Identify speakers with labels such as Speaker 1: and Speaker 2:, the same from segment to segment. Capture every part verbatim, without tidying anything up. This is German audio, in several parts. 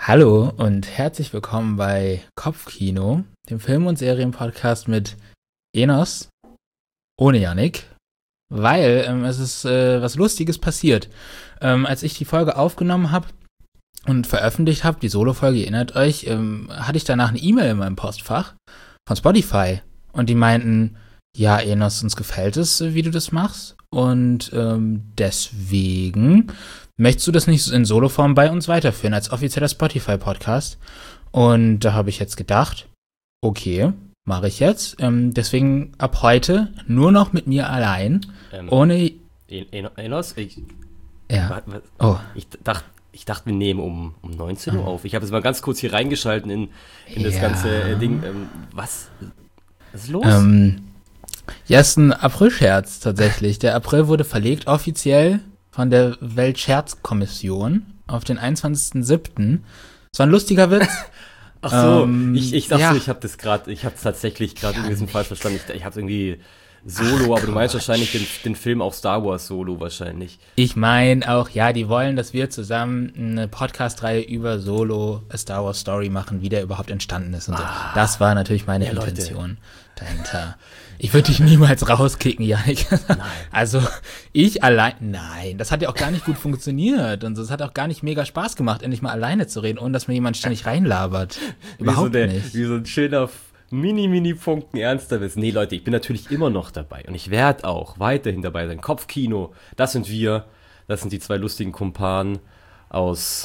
Speaker 1: Hallo und herzlich willkommen bei Kopfkino, dem Film- und Serienpodcast mit Enos, ohne Yannick, weil ähm, es ist äh, was Lustiges passiert. Ähm, als ich die Folge aufgenommen habe und veröffentlicht habe, die Solo-Folge, ihr erinnert euch, ähm, hatte ich danach eine E-Mail in meinem Postfach von Spotify und die meinten, ja Enos, uns gefällt es, wie du das machst und ähm, deswegen möchtest du das nicht in Soloform bei uns weiterführen, als offizieller Spotify-Podcast? Und da habe ich jetzt gedacht, okay, mache ich jetzt. Ähm, deswegen ab heute nur noch mit mir allein,
Speaker 2: Ähm,
Speaker 1: ohne...
Speaker 2: En- En- Enos, ich,
Speaker 1: Ja,
Speaker 2: wa- wa-
Speaker 1: oh,
Speaker 2: ich dachte, ich dachte, wir nehmen um, um neunzehn Uhr auf. Ich habe jetzt mal ganz kurz hier reingeschalten in, in das
Speaker 1: ja.
Speaker 2: ganze äh, Ding. Ähm, was? Was ist los?
Speaker 1: Ähm, ja, ist ein April-Scherz tatsächlich. Der April wurde verlegt offiziell von der Weltscherzkommission auf den einundzwanzigsten siebten Das war ein lustiger Witz.
Speaker 2: Ach so,
Speaker 1: ähm,
Speaker 2: ich, ich dachte,
Speaker 1: ja.
Speaker 2: ich habe das gerade, ich habe es tatsächlich gerade
Speaker 1: Ja,
Speaker 2: irgendwie so
Speaker 1: nicht.
Speaker 2: falsch verstanden. Ich, ich habe irgendwie Solo,
Speaker 1: Ach,
Speaker 2: aber du meinst
Speaker 1: Quatsch.
Speaker 2: wahrscheinlich den, den Film auch Star Wars Solo wahrscheinlich.
Speaker 1: Ich meine auch, ja, die wollen, dass wir zusammen eine Podcast-Reihe über Solo A Star Wars Story machen, wie der überhaupt entstanden ist und so. Das war natürlich meine
Speaker 2: Ja, Leute.
Speaker 1: Intention dahinter. Ich würde dich niemals rauskicken, Yannick.
Speaker 2: Nein.
Speaker 1: Also ich allein, nein, das hat ja auch gar nicht gut funktioniert und es hat auch gar nicht mega Spaß gemacht, endlich mal alleine zu reden, ohne dass mir jemand ständig reinlabert. Überhaupt
Speaker 2: wie so der,
Speaker 1: nicht.
Speaker 2: Wie so ein schöner mini, mini Funken ernster bist. Nee, Leute, ich bin natürlich immer noch dabei und ich werde auch weiterhin dabei sein. Kopfkino, das sind wir, das sind die zwei lustigen Kumpanen aus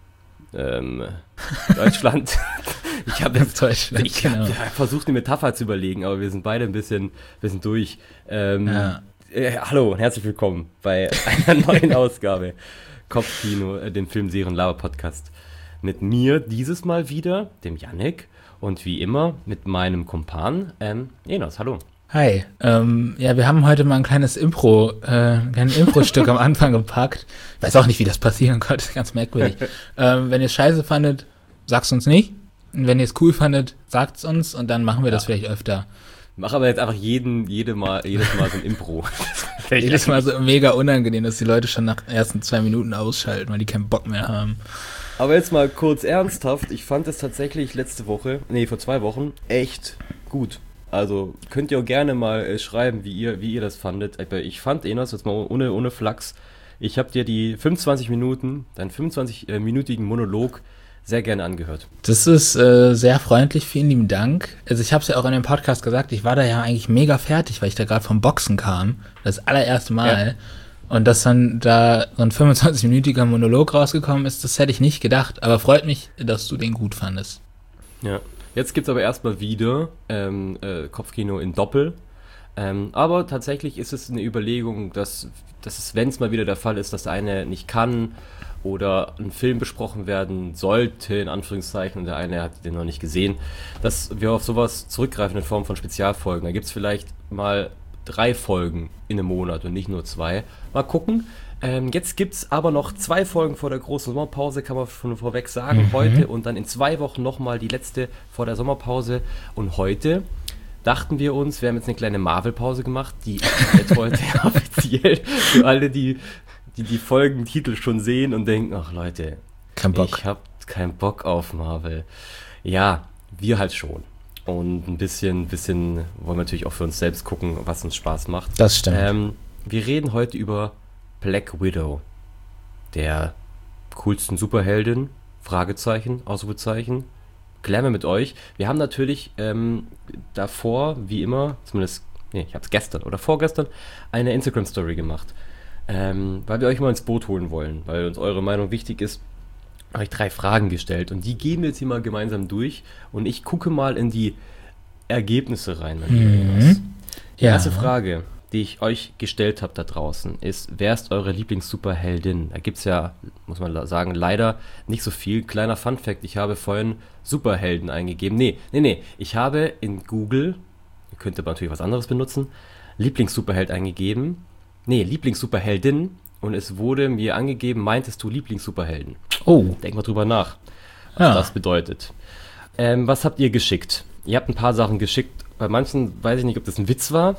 Speaker 2: ähm, Deutschland. Ich habe
Speaker 1: Aus Deutschland,
Speaker 2: ich hab,
Speaker 1: genau.
Speaker 2: ja, versucht, eine Metapher zu überlegen, aber wir sind beide ein bisschen, bisschen durch. Ähm,
Speaker 1: Ja.
Speaker 2: äh, hallo und herzlich willkommen bei einer neuen Ausgabe Kopfkino, äh, dem Film-Serien-Laber-Podcast. Mit mir dieses Mal wieder, dem Yannick, und wie immer mit meinem Kumpan, ähm, Enos. Hallo.
Speaker 1: Hi, ähm, ja, wir haben heute mal ein kleines Impro, äh, ein kleines Impro-Stück am Anfang gepackt. Ich weiß auch nicht, wie das passieren konnte, ist ganz merkwürdig. ähm, wenn ihr es scheiße fandet, sagt's uns nicht. Und wenn ihr es cool fandet, sagt's uns und dann machen wir das
Speaker 2: Ja.
Speaker 1: vielleicht öfter.
Speaker 2: Mach aber jetzt einfach jeden, jede mal, jedes Mal so ein Impro.
Speaker 1: Jedes Mal so mega unangenehm, dass die Leute schon nach ersten zwei Minuten ausschalten, weil die keinen Bock mehr haben.
Speaker 2: Aber jetzt mal kurz ernsthaft, ich fand es tatsächlich letzte Woche, nee, vor zwei Wochen, echt gut. Also könnt ihr auch gerne mal äh, schreiben, wie ihr, wie ihr das fandet. Aber ich fand, Enos, jetzt mal ohne, ohne Flachs, ich habe dir die fünfundzwanzig Minuten, deinen fünfundzwanzig-minütigen Monolog sehr gerne angehört.
Speaker 1: Das ist äh, sehr freundlich, vielen lieben Dank. Also ich habe es ja auch in dem Podcast gesagt, ich war da ja eigentlich mega fertig, weil ich da gerade vom Boxen kam, das allererste Mal.
Speaker 2: Ja.
Speaker 1: Und dass dann da so ein fünfundzwanzig-minütiger Monolog rausgekommen ist, das hätte ich nicht gedacht. Aber freut mich, dass du den gut fandest.
Speaker 2: Ja. Jetzt gibt's aber erstmal wieder ähm, äh, Kopfkino in Doppel. Ähm, aber tatsächlich ist es eine Überlegung, dass, dass es, wenn es mal wieder der Fall ist, dass der eine nicht kann oder ein Film besprochen werden sollte, in Anführungszeichen, und der eine hat den noch nicht gesehen, dass wir auf sowas zurückgreifen in Form von Spezialfolgen. Da gibt's vielleicht mal drei Folgen in einem Monat und nicht nur zwei. Mal gucken. Ähm, jetzt gibt's aber noch zwei Folgen vor der großen Sommerpause, kann man schon vorweg sagen,
Speaker 1: Mhm.
Speaker 2: heute und dann in zwei Wochen nochmal die letzte vor der Sommerpause. Und heute dachten wir uns, wir haben jetzt eine kleine Marvel-Pause gemacht, die jetzt heute offiziell für alle, die die, die Folgentitel schon sehen und denken, ach Leute,
Speaker 1: Kein Bock.
Speaker 2: ich hab keinen Bock auf Marvel. Ja, wir halt schon. Und ein bisschen, bisschen wollen wir natürlich auch für uns selbst gucken, was uns Spaß macht.
Speaker 1: Das stimmt.
Speaker 2: Ähm, wir reden heute über Black Widow, der coolsten Superheldin, Fragezeichen, Ausrufezeichen. Klären wir mit euch. Wir haben natürlich ähm, davor, wie immer, zumindest, nee, ich habe es gestern oder vorgestern, eine Instagram-Story gemacht, ähm, weil wir euch mal ins Boot holen wollen, weil uns eure Meinung wichtig ist. Habe ich drei Fragen gestellt und die gehen wir jetzt hier mal gemeinsam durch und ich gucke mal in die Ergebnisse rein. Mein lieber Jonas. Die
Speaker 1: Ja.
Speaker 2: erste Frage, die ich euch gestellt habe da draußen, ist, wer ist eure Lieblings-Superheldin? Da gibt es ja, muss man la- sagen, leider nicht so viel. Kleiner Fun-Fact, ich habe vorhin Superhelden eingegeben. Nee, nee, nee, ich habe in Google, ihr könnt aber natürlich was anderes benutzen, Lieblings-Superheld eingegeben. Nee, Lieblings-Superheldin und es wurde mir angegeben, meintest du Lieblings-Superhelden?
Speaker 1: Oh,
Speaker 2: Denk mal drüber nach, was
Speaker 1: Ja.
Speaker 2: das bedeutet. Ähm, was habt ihr geschickt? Ihr habt ein paar Sachen geschickt. Bei manchen weiß ich nicht, ob das ein Witz war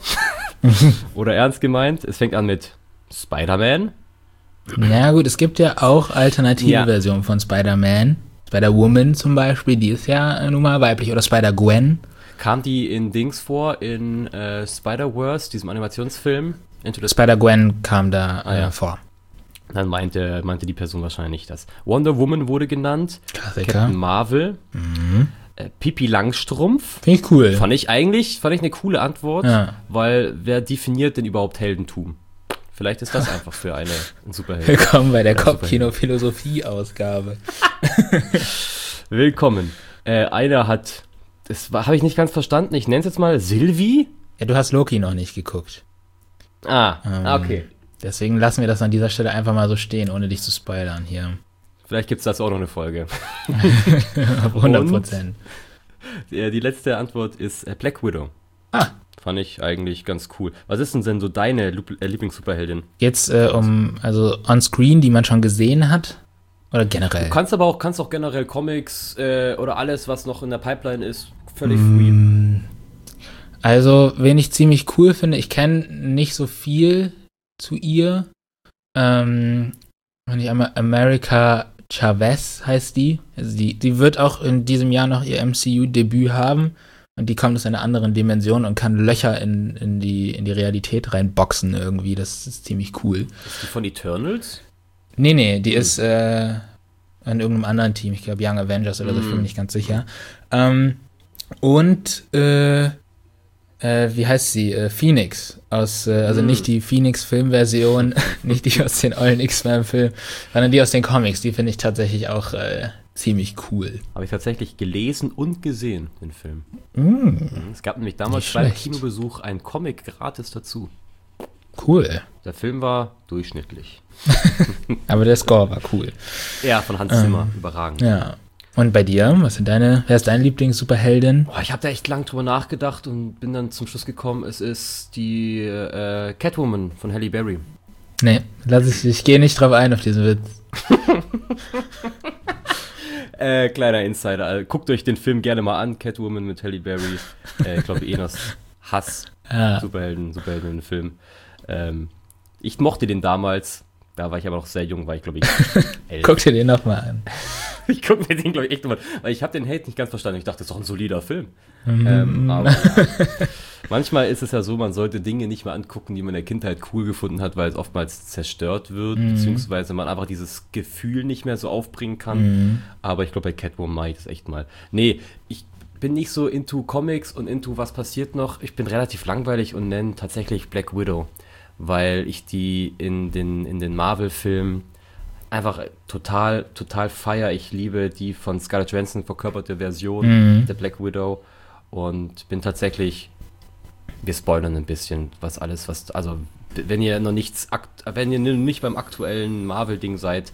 Speaker 2: oder ernst gemeint. Es fängt an mit Spider-Man.
Speaker 1: na gut, es gibt ja auch alternative
Speaker 2: Ja.
Speaker 1: Versionen von Spider-Man. Spider-Woman zum Beispiel, die ist ja äh, nun mal weiblich. Oder Spider-Gwen.
Speaker 2: Kam die in Dings vor, in äh, Spider-Verse, diesem Animationsfilm? Into the
Speaker 1: Spider-Gwen kam da äh,
Speaker 2: Ah, ja.
Speaker 1: vor.
Speaker 2: Dann meinte, meinte die Person wahrscheinlich das. Wonder Woman wurde genannt.
Speaker 1: Klassiker.
Speaker 2: Captain Marvel.
Speaker 1: Mhm.
Speaker 2: Äh, Pippi Langstrumpf.
Speaker 1: Finde ich cool.
Speaker 2: Fand ich eigentlich, fand ich eine coole Antwort,
Speaker 1: Ja.
Speaker 2: weil wer definiert denn überhaupt Heldentum? Vielleicht ist das einfach für eine ein Superheld.
Speaker 1: Willkommen bei der
Speaker 2: Ja,
Speaker 1: Kopfkino-Philosophie-Ausgabe.
Speaker 2: Willkommen. Äh, einer hat, das habe ich nicht ganz verstanden, ich nenne es jetzt mal Sylvie.
Speaker 1: Ja, du hast Loki noch nicht geguckt.
Speaker 2: Ah,
Speaker 1: Ähm,
Speaker 2: ah, okay.
Speaker 1: Deswegen lassen wir das an dieser Stelle einfach mal so stehen, ohne dich zu spoilern hier.
Speaker 2: Vielleicht gibt es dazu auch noch eine Folge.
Speaker 1: hundert Prozent.
Speaker 2: Die, die letzte Antwort ist äh, Black Widow.
Speaker 1: Ah.
Speaker 2: Fand ich eigentlich ganz cool. Was ist denn, denn so deine Lu- äh, Lieblings-Superheldin?
Speaker 1: Geht's äh, um, also on-screen, die man schon gesehen hat? Oder generell?
Speaker 2: Du kannst aber auch, kannst auch generell Comics äh, oder alles, was noch in der Pipeline ist, völlig
Speaker 1: Mm.
Speaker 2: free.
Speaker 1: Also, wen ich ziemlich cool finde, ich kenne nicht so viel zu ihr. Ähm, wenn ich einmal America Chavez heißt die. Also die, die wird auch in diesem Jahr noch ihr M C U-Debüt haben. Und die kommt aus einer anderen Dimension und kann Löcher in, in, die, in die Realität reinboxen irgendwie. Das ist ziemlich cool.
Speaker 2: Ist die von Eternals?
Speaker 1: Nee, nee, die
Speaker 2: Hm.
Speaker 1: ist äh, in irgendeinem anderen Team. Ich glaube Young Avengers oder so, ich bin mir
Speaker 2: Hm.
Speaker 1: nicht ganz sicher. Ähm, und äh, äh, wie heißt sie? Äh, Phoenix. Aus, äh, also
Speaker 2: Hm.
Speaker 1: nicht die Phoenix-Filmversion, nicht die aus den ollen X-Men-Filmen, sondern die aus den Comics. Die finde ich tatsächlich auch äh, ziemlich cool.
Speaker 2: Habe ich tatsächlich gelesen und gesehen, den Film.
Speaker 1: Mm,
Speaker 2: Es gab nämlich damals
Speaker 1: Nicht
Speaker 2: beim
Speaker 1: schlecht.
Speaker 2: Kinobesuch einen Comic gratis dazu.
Speaker 1: cool.
Speaker 2: Der Film war durchschnittlich.
Speaker 1: Aber der Score war cool.
Speaker 2: Ja, von Hans
Speaker 1: Ähm,
Speaker 2: Zimmer, überragend.
Speaker 1: Ja. Und bei dir? Was sind deine, wer ist deine Lieblings-Superheldin?
Speaker 2: Boah, ich habe da echt lang drüber nachgedacht und bin dann zum Schluss gekommen, es ist die äh, Catwoman von Halle Berry.
Speaker 1: Nee, lass ich, ich gehe nicht drauf ein auf diesen Witz.
Speaker 2: Äh, kleiner Insider, also, guckt euch den Film gerne mal an, Catwoman mit Halle Berry. Äh, ich glaube, Enos Hass,
Speaker 1: Ah,
Speaker 2: Superhelden, Superhelden-Film. Ähm, ich mochte den damals, da war ich aber noch sehr jung, war ich glaube ich elf.
Speaker 1: guck dir den nochmal an.
Speaker 2: Ich gucke mir den glaube ich echt nochmal, weil ich habe den Hate nicht ganz verstanden. Ich dachte, das ist doch ein solider Film.
Speaker 1: Mhm.
Speaker 2: Ähm, aber ja. Manchmal ist es ja so, man sollte Dinge nicht mehr angucken, die man in der Kindheit cool gefunden hat, weil es oftmals zerstört wird,
Speaker 1: Mhm.
Speaker 2: beziehungsweise man einfach dieses Gefühl nicht mehr so aufbringen kann.
Speaker 1: Mhm.
Speaker 2: Aber ich glaube, bei Catwoman mache ich das echt mal. Nee, ich bin nicht so into Comics und into was passiert noch. Ich bin relativ langweilig und nenne tatsächlich Black Widow, weil ich die in den, in den Marvel-Filmen einfach total, total feier. Ich liebe die von Scarlett Johansson verkörperte Version
Speaker 1: Mhm.
Speaker 2: der Black Widow und bin tatsächlich, wir spoilern ein bisschen, was alles, was, also wenn ihr noch nichts, akt, wenn ihr nicht beim aktuellen Marvel-Ding seid,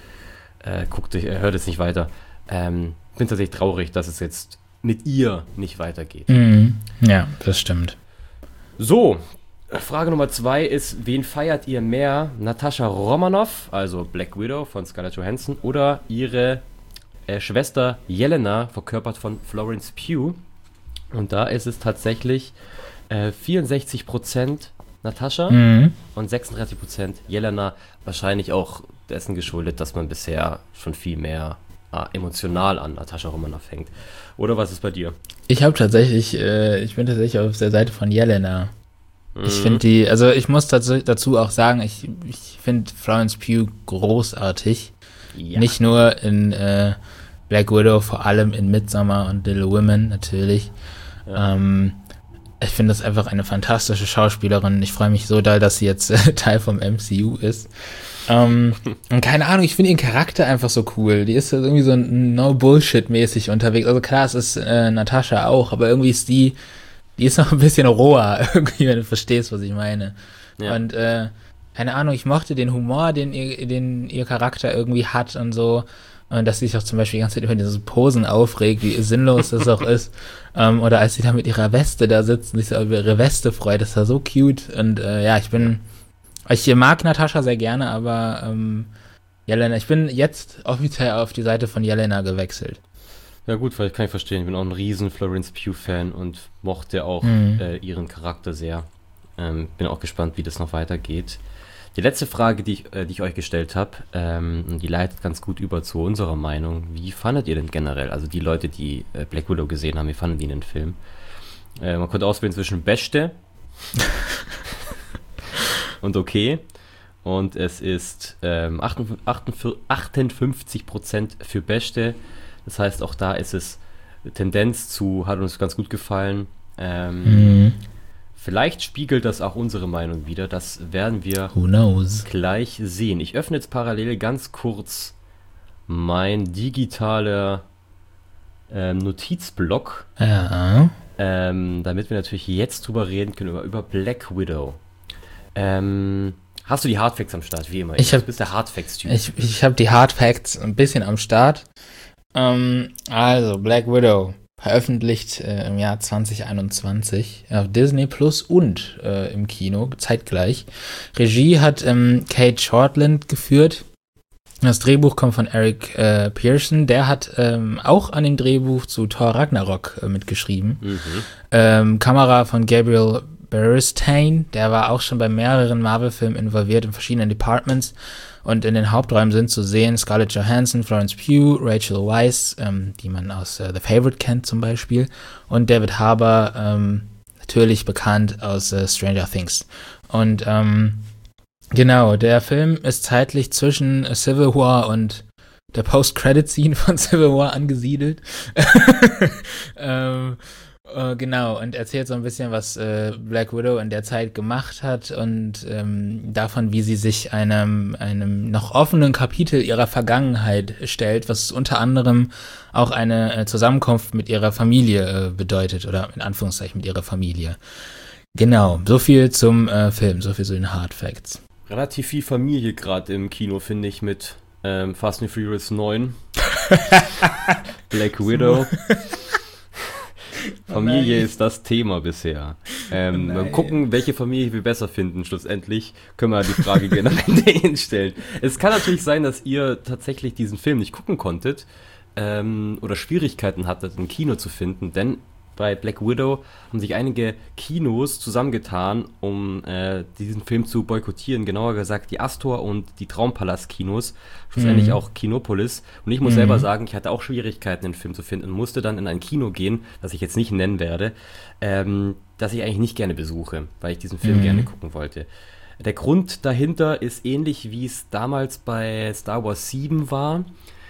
Speaker 2: äh, guckt euch, äh, hört es nicht weiter. Ähm, bin tatsächlich traurig, dass es jetzt mit ihr nicht weitergeht.
Speaker 1: Mhm. Ja, das stimmt.
Speaker 2: So, Frage Nummer zwei ist, wen feiert ihr mehr? Natascha Romanoff, also Black Widow von Scarlett Johansson, oder ihre äh, Schwester Jelena, verkörpert von Florence Pugh? Und da ist es tatsächlich äh, vierundsechzig Prozent Natascha
Speaker 1: Mhm.
Speaker 2: und sechsunddreißig Prozent Jelena. Wahrscheinlich auch dessen geschuldet, dass man bisher schon viel mehr äh, emotional an Natascha Romanoff hängt. Oder was ist bei dir?
Speaker 1: Ich habe tatsächlich, äh, ich bin tatsächlich auf der Seite von Jelena. Ich
Speaker 2: Mhm.
Speaker 1: finde die, also ich muss dazu, dazu auch sagen, ich, ich finde Florence Pugh großartig.
Speaker 2: Ja.
Speaker 1: Nicht nur in äh, Black Widow, vor allem in Midsommar und Little Women natürlich.
Speaker 2: Ja.
Speaker 1: Ähm, ich finde das einfach eine fantastische Schauspielerin. Ich freue mich so doll, dass sie jetzt äh, Teil vom M C U ist. Ähm, und keine Ahnung, ich finde ihren Charakter einfach so cool. Die ist so irgendwie so No-Bullshit-mäßig unterwegs. Also klar, es ist äh, Natascha auch, aber irgendwie ist die, die ist noch ein bisschen roher, irgendwie, wenn du verstehst, was ich meine.
Speaker 2: Ja.
Speaker 1: Und äh, keine Ahnung, ich mochte den Humor, den ihr, den ihr Charakter irgendwie hat und so. Und dass sie sich auch zum Beispiel die ganze Zeit über diese Posen aufregt, wie sinnlos das auch ist. Ähm, oder als sie da mit ihrer Weste da sitzt und sich so über ihre Weste freut, das war so cute. Und äh, ja, ich bin, ich mag Natascha sehr gerne, aber ähm, Jelena, ich bin jetzt offiziell auf die Seite von Jelena gewechselt.
Speaker 2: Ja gut, vielleicht kann ich verstehen. Ich bin auch ein riesen Florence Pugh-Fan und mochte auch
Speaker 1: Mhm.
Speaker 2: äh, ihren Charakter sehr. Ähm, bin auch gespannt, wie das noch weitergeht. Die letzte Frage, die ich, äh, die ich euch gestellt habe, ähm, die leitet ganz gut über zu unserer Meinung. Wie fandet ihr denn generell, also die Leute, die äh, Black Widow gesehen haben, wie fanden die den Film? Äh, man konnte auswählen zwischen Beste und okay. Und es ist ähm, achtundfünfzig Prozent für Beste. Das heißt, auch da ist es Tendenz zu, hat uns ganz gut gefallen. Ähm, mhm. Vielleicht spiegelt das auch unsere Meinung wider. Das werden wir
Speaker 1: Who knows?
Speaker 2: gleich sehen. Ich öffne jetzt parallel ganz kurz mein digitaler ähm, Notizblock.
Speaker 1: Ja.
Speaker 2: Ähm, damit wir natürlich jetzt drüber reden können, über, über Black Widow. Ähm, hast du die Hardfacts am Start, wie immer?
Speaker 1: Ich hab,
Speaker 2: du bist der Hardfacts-Typ.
Speaker 1: Ich, ich habe die Hardfacts ein bisschen am Start. Ähm, also, Black Widow. Veröffentlicht äh, im Jahr zwanzig einundzwanzig auf Disney Plus und äh, im Kino, zeitgleich. Regie hat ähm, Kate Shortland geführt. Das Drehbuch kommt von Eric äh, Pearson. Der hat ähm, auch an dem Drehbuch zu Thor Ragnarok äh, mitgeschrieben. Mhm. Ähm, Kamera von Gabriel Bernstein. Der war auch schon bei mehreren Marvel-Filmen involviert in verschiedenen Departments. Und in den Haupträumen sind zu sehen Scarlett Johansson, Florence Pugh, Rachel Weisz, ähm, die man aus äh, The Favourite kennt zum Beispiel, und David Harbour, ähm, natürlich bekannt aus äh, Stranger Things. Und ähm, genau, der Film ist zeitlich zwischen Civil War und der Post-Credit-Scene von Civil War angesiedelt. ähm, Uh, genau, und erzählt so ein bisschen, was äh, Black Widow in der Zeit gemacht hat und ähm, davon, wie sie sich einem einem noch offenen Kapitel ihrer Vergangenheit stellt, was unter anderem auch eine äh, Zusammenkunft mit ihrer Familie äh, bedeutet, oder in Anführungszeichen mit ihrer Familie. Genau, so viel zum äh, Film, so viel zu den Hard Facts.
Speaker 2: Relativ viel Familie gerade im Kino, finde ich, mit ähm, Fast and Furious neun. Black Widow. Familie oh ist das Thema bisher. Ähm, oh mal gucken, welche Familie wir besser finden. Schlussendlich können wir die Frage gerne am Ende hinstellen. Es kann natürlich sein, dass ihr tatsächlich diesen Film nicht gucken konntet ähm, oder Schwierigkeiten hattet, ein Kino zu finden, denn bei Black Widow haben sich einige Kinos zusammengetan, um äh, diesen Film zu boykottieren. Genauer gesagt die Astor und die Traumpalast-Kinos, schlussendlich mhm. auch Kinopolis. Und ich muss mhm. selber sagen, ich hatte auch Schwierigkeiten, den Film zu finden und musste dann in ein Kino gehen, das ich jetzt nicht nennen werde, ähm, das ich eigentlich nicht gerne besuche, weil ich diesen Film mhm. gerne gucken wollte. Der Grund dahinter ist ähnlich, wie es damals bei Star Wars sieben war.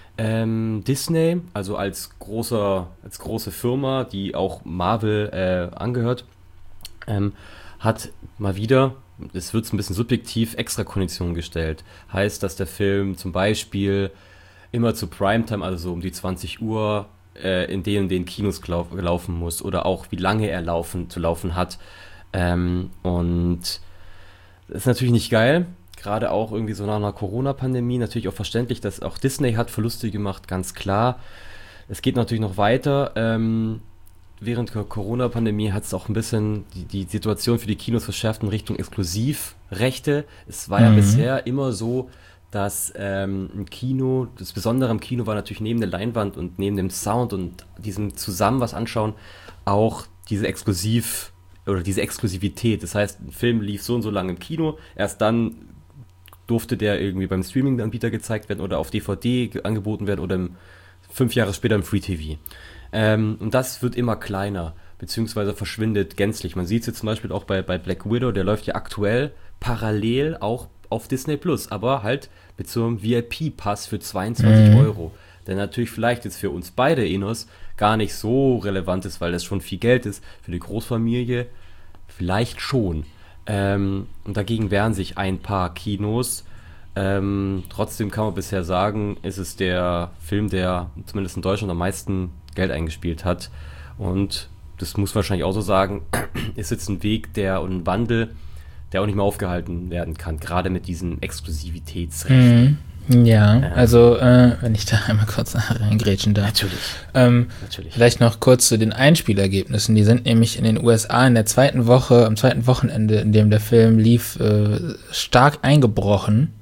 Speaker 2: Ähm, Disney, also als großer, als große Firma, die auch Marvel äh, angehört, ähm, hat mal wieder, es wird ein bisschen subjektiv, extra Konditionen gestellt. Heißt, dass der Film zum Beispiel immer zu Primetime, also so um die zwanzig Uhr, äh, in den den Kinos glaub, laufen muss oder auch wie lange er laufen, zu laufen hat. Ähm, und das ist natürlich nicht geil. Gerade auch irgendwie so nach einer Corona-Pandemie, natürlich auch verständlich, dass auch Disney hat Verluste gemacht, ganz klar. Es geht natürlich noch weiter. Ähm, während der Corona-Pandemie hat es auch ein bisschen die, die Situation für die Kinos verschärft in Richtung Exklusivrechte. Es war mhm. ja bisher immer so, dass ähm, ein Kino, das Besondere am Kino war natürlich neben der Leinwand und neben dem Sound und diesem zusammen was anschauen, auch diese Exklusiv- oder diese Exklusivität. Das heißt, ein Film lief so und so lange im Kino, erst dann durfte der irgendwie beim Streaming-Anbieter gezeigt werden oder auf D V D ge- angeboten werden oder im, fünf Jahre später im Free-T V. Ähm, und das wird immer kleiner, beziehungsweise verschwindet gänzlich. Man sieht es jetzt zum Beispiel auch bei, bei Black Widow, der läuft ja aktuell parallel auch auf Disney Plus, aber halt mit so einem V I P-Pass für zweiundzwanzig mhm. Euro. Der natürlich vielleicht jetzt für uns beide Enos gar nicht so relevant ist, weil das schon viel Geld ist. Für die Großfamilie vielleicht schon. Ähm, und dagegen wehren sich ein paar Kinos. Ähm, trotzdem kann man bisher sagen, ist es der Film, der zumindest in Deutschland am meisten Geld eingespielt hat. Und das muss man wahrscheinlich auch so sagen, ist jetzt ein Weg der und ein Wandel, der auch nicht mehr aufgehalten werden kann, gerade mit diesen Exklusivitätsrechten.
Speaker 1: Mhm. Ja, ähm, also äh, wenn ich da einmal kurz reingrätschen darf.
Speaker 2: Natürlich.
Speaker 1: Ähm,
Speaker 2: natürlich.
Speaker 1: Vielleicht noch kurz zu den Einspielergebnissen. Die sind nämlich in den U S A in der zweiten Woche, am zweiten Wochenende, in dem der Film lief, äh, stark eingebrochen.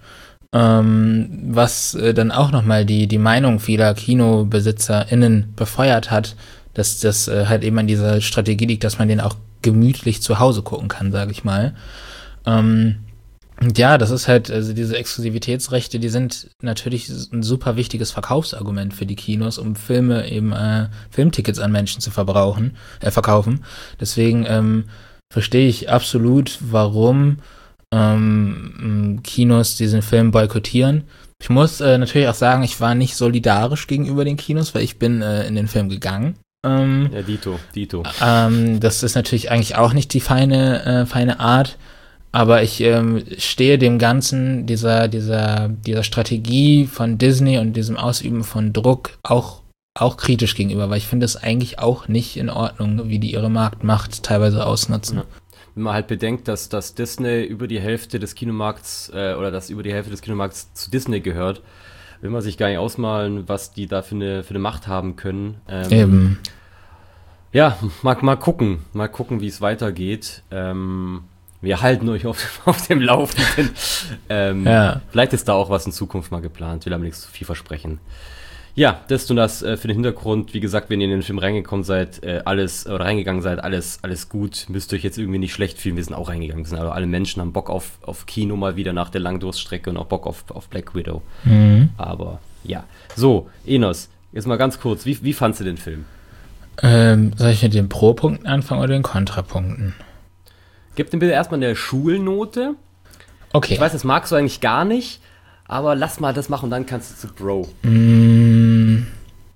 Speaker 1: Ähm, was äh, dann auch nochmal die, die Meinung vieler KinobesitzerInnen befeuert hat, dass das äh, halt eben an dieser Strategie liegt, dass man den auch gemütlich zu Hause gucken kann, sage ich mal. Ähm, Und ja, das ist halt, also diese Exklusivitätsrechte, die sind natürlich ein super wichtiges Verkaufsargument für die Kinos, um Filme eben, äh, Filmtickets an Menschen zu verbrauchen, äh, verkaufen. Deswegen ähm, verstehe ich absolut, warum ähm, Kinos diesen Film boykottieren. Ich muss äh, natürlich auch sagen, ich war nicht solidarisch gegenüber den Kinos, weil ich bin äh, in den Film gegangen. Ähm,
Speaker 2: ja, Dito, Dito.
Speaker 1: Ähm, das ist natürlich eigentlich auch nicht die feine, äh, feine Art. Aber ich ähm, stehe dem Ganzen, dieser, dieser, dieser Strategie von Disney und diesem Ausüben von Druck auch, auch kritisch gegenüber, weil ich finde es eigentlich auch nicht in Ordnung, wie die ihre Marktmacht teilweise ausnutzen.
Speaker 2: Ja. Wenn man halt bedenkt, dass, dass Disney über die Hälfte des Kinomarkts äh, oder dass über die Hälfte des Kinomarkts zu Disney gehört, will man sich gar nicht ausmalen, was die da für eine, für eine Macht haben können. Ähm,
Speaker 1: Eben.
Speaker 2: Ja, mal, mal gucken, mal gucken, wie es weitergeht. Ähm, Wir halten euch auf, auf dem Laufenden. ähm,
Speaker 1: ja.
Speaker 2: Vielleicht ist da auch was in Zukunft mal geplant. Will aber nichts zu viel versprechen. Ja, das und das äh, für den Hintergrund. Wie gesagt, wenn ihr in den Film reingekommen seid, äh, alles, oder reingegangen seid, alles, alles gut. Müsst ihr euch jetzt irgendwie nicht schlecht fühlen. Wir sind auch reingegangen. Wir sind aber alle Menschen, haben Bock auf, auf Kino mal wieder nach der Langdurststrecke und auch Bock auf, auf Black Widow.
Speaker 1: Mhm.
Speaker 2: Aber ja. So, Enos, jetzt mal ganz kurz. Wie, wie fandst du den Film?
Speaker 1: Ähm, soll ich mit den Pro-Punkten anfangen oder den Kontrapunkten?
Speaker 2: Gib dem bitte erstmal eine Schulnote.
Speaker 1: Okay.
Speaker 2: Ich weiß, das magst du eigentlich gar nicht, aber lass mal das machen und dann kannst du zu Bro.
Speaker 1: Mm,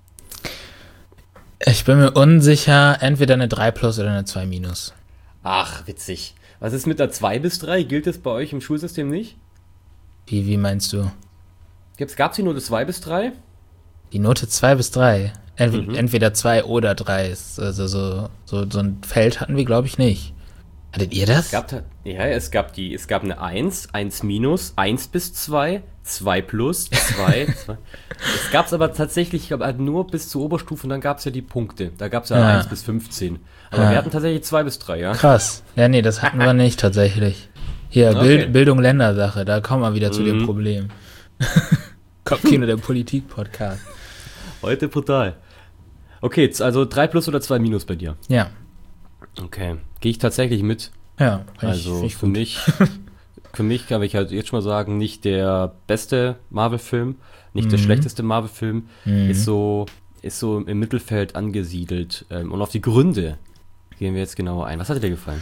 Speaker 1: ich bin mir unsicher, entweder eine drei plus oder eine zwei minus.
Speaker 2: Ach, witzig. Was ist mit der zwei bis drei? Gilt das bei euch im Schulsystem nicht?
Speaker 1: Wie, wie meinst du?
Speaker 2: Gab es die Note zwei bis drei?
Speaker 1: Die Note zwei bis drei. Ent
Speaker 2: Mhm.
Speaker 1: Entweder zwei oder drei. Also so, so, so ein Feld hatten wir, glaube ich, nicht. Hattet ihr das?
Speaker 2: Es gab, ja, es gab die, es gab eine eins, eins minus, eins bis zwei, zwei plus, zwei, zwei. Es gab es aber tatsächlich, ich glaube, halt nur bis zur Oberstufe und dann gab es ja die Punkte. Da gab es ja, ja eins bis fünfzehn. Aber
Speaker 1: ja.
Speaker 2: wir hatten tatsächlich zwei bis drei, ja.
Speaker 1: Krass. Ja, nee, das hatten wir nicht tatsächlich. Hier,
Speaker 2: Okay.
Speaker 1: Bild, Bildung Ländersache, da kommen wir wieder zu
Speaker 2: Mhm.
Speaker 1: dem Problem. Kopfkino, der Politik-Podcast.
Speaker 2: Heute brutal. Okay, also drei plus oder zwei minus bei dir?
Speaker 1: Ja.
Speaker 2: Okay, gehe ich tatsächlich mit.
Speaker 1: Ja,
Speaker 2: Also
Speaker 1: ich, ich
Speaker 2: für mich, für mich kann ich halt jetzt schon mal sagen, nicht der beste Marvel-Film, nicht der
Speaker 1: Mhm.
Speaker 2: schlechteste Marvel-Film,
Speaker 1: Mhm.
Speaker 2: ist so, ist so im Mittelfeld angesiedelt. Ähm, Und auf die Gründe gehen wir jetzt genauer ein. Was hat dir gefallen?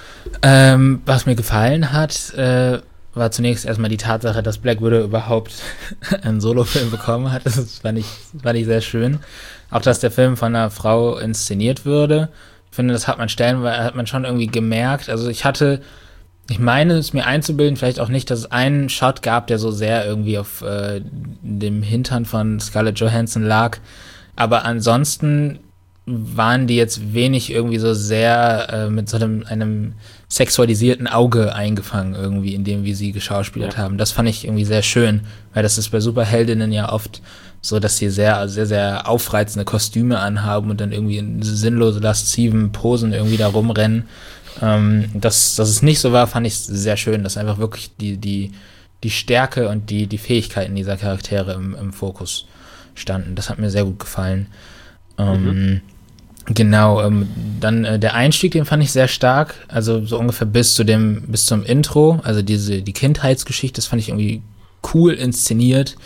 Speaker 1: Ähm, was mir gefallen hat, äh, war zunächst erstmal die Tatsache, dass Black Widow überhaupt einen Solofilm bekommen hat. Das fand ich, fand ich sehr schön. Auch, dass der Film von einer Frau inszeniert würde. Ich finde, das hat man stellenweise, hat man schon irgendwie gemerkt. Also ich hatte, ich meine es mir einzubilden, vielleicht auch nicht, dass es einen Shot gab, der so sehr irgendwie auf äh, dem Hintern von Scarlett Johansson lag. Aber ansonsten waren die jetzt wenig irgendwie so sehr äh, mit so einem, einem sexualisierten Auge eingefangen irgendwie, in dem, wie sie geschauspielert
Speaker 2: Ja.
Speaker 1: haben. Das fand ich irgendwie sehr schön, weil das ist bei Superheldinnen ja oft so, dass sie sehr, sehr, sehr aufreizende Kostüme anhaben und dann irgendwie in sinnlose, lasziven Posen irgendwie da rumrennen. Ähm, dass, dass es nicht so war, fand ich sehr schön, dass einfach wirklich die, die, die Stärke und die, die Fähigkeiten dieser Charaktere im, im Fokus standen. Das hat mir sehr gut gefallen. Ähm,
Speaker 2: Mhm.
Speaker 1: Genau, ähm, dann äh, der Einstieg, den fand ich sehr stark, also so ungefähr bis zu dem, bis zum Intro, also diese, die Kindheitsgeschichte, das fand ich irgendwie cool inszeniert.